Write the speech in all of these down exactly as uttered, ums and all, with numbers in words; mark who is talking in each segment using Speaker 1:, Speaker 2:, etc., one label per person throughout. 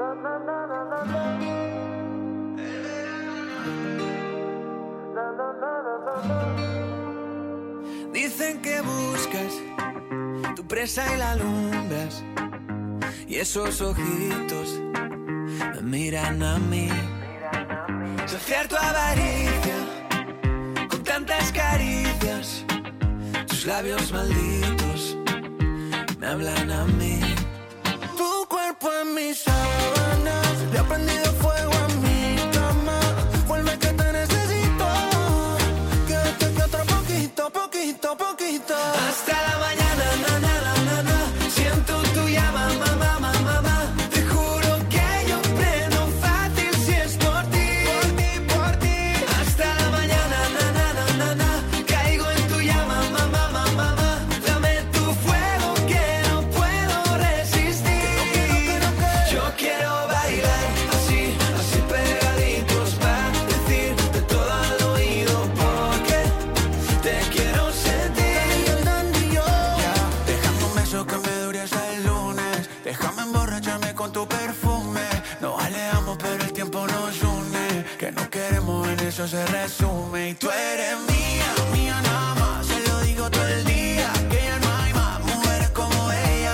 Speaker 1: Dicen que buscas tu presa y la alumbras, y esos ojitos me miran a mí. Saciar tu avaricia con tantas caricias, tus labios malditos me hablan a mí. Tu cuerpo en mis sábanas, le ha prendido fuego a mi cama. Vuelve que te necesito, quédate que otro poquito, poquito, poquito. Hasta la mañana, na, na, na, na, na. Siento tu llama, mamá, mamá, mamá. Te juro que yo prendo fácil si es por ti, por ti, por ti. Hasta la mañana, na, na, na, na, na. Caigo en tu llama, mamá, mamá, mamá. Dame tu fuego que no puedo resistir. Yo quiero bailar así, así pegaditos para decirte todo al oído porque te quiero sentir. Yeah. Déjame un beso que me dure hasta el lunes. Déjame emborracharme con tu perfume. Nos alejamos pero el tiempo nos une. Que no queremos en eso se resume. Y tú eres mía, mía nada más. Se lo digo todo el día. Que ya no hay más mujeres como ella,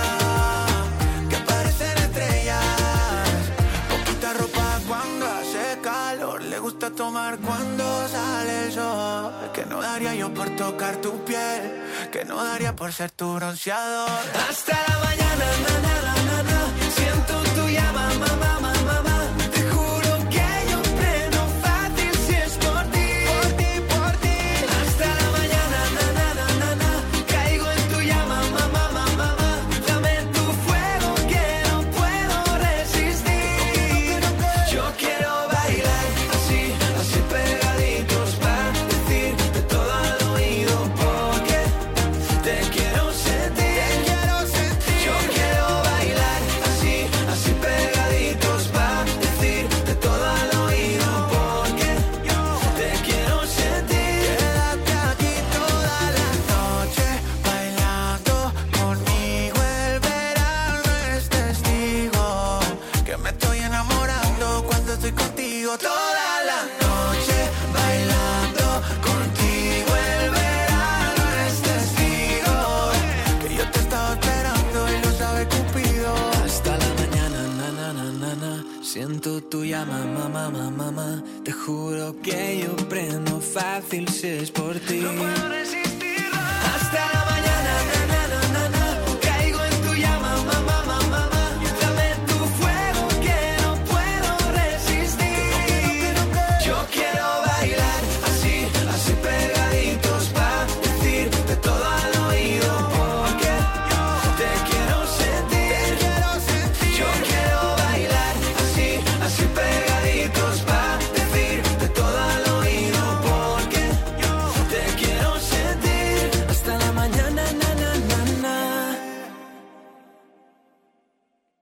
Speaker 1: que parecen estrellas. Poquita ropa cuando hace calor. Le gusta tomar cuando sale el sol. Que no daría yo por tocar tu piel. Que no daría por ser tu bronceador. Hasta la mañana, na, na, na, na, na. Siento tu llama, mamá, mamá, mamá. Te juro que yo prendo fácil si es por ti, por ti, por ti. Hasta la mañana, na, na, na, na, na. Caigo en tu llama, mamá, mamá, mamá. Dame tu fuego que no puedo resistir. Yo quiero bailar así, así pegaditos para decirte todo al oído porque te quiero sentir. Yo quiero bailar así, así pegaditos para decirte todo al oído porque te quiero sentir. Quédate aquí toda la noche bailando conmigo. El verano es testigo que me estoy enamorando cuando estoy contigo. Toda la noche bailando contigo. El verano es testigo que yo te estaba esperando y lo sabe Cupido. Hasta la mañana, na, na, na, na, na. Siento tu llama, mamá, mamá, mamá. Te juro que yo prendo fácil si es por ti. No puedo resistir.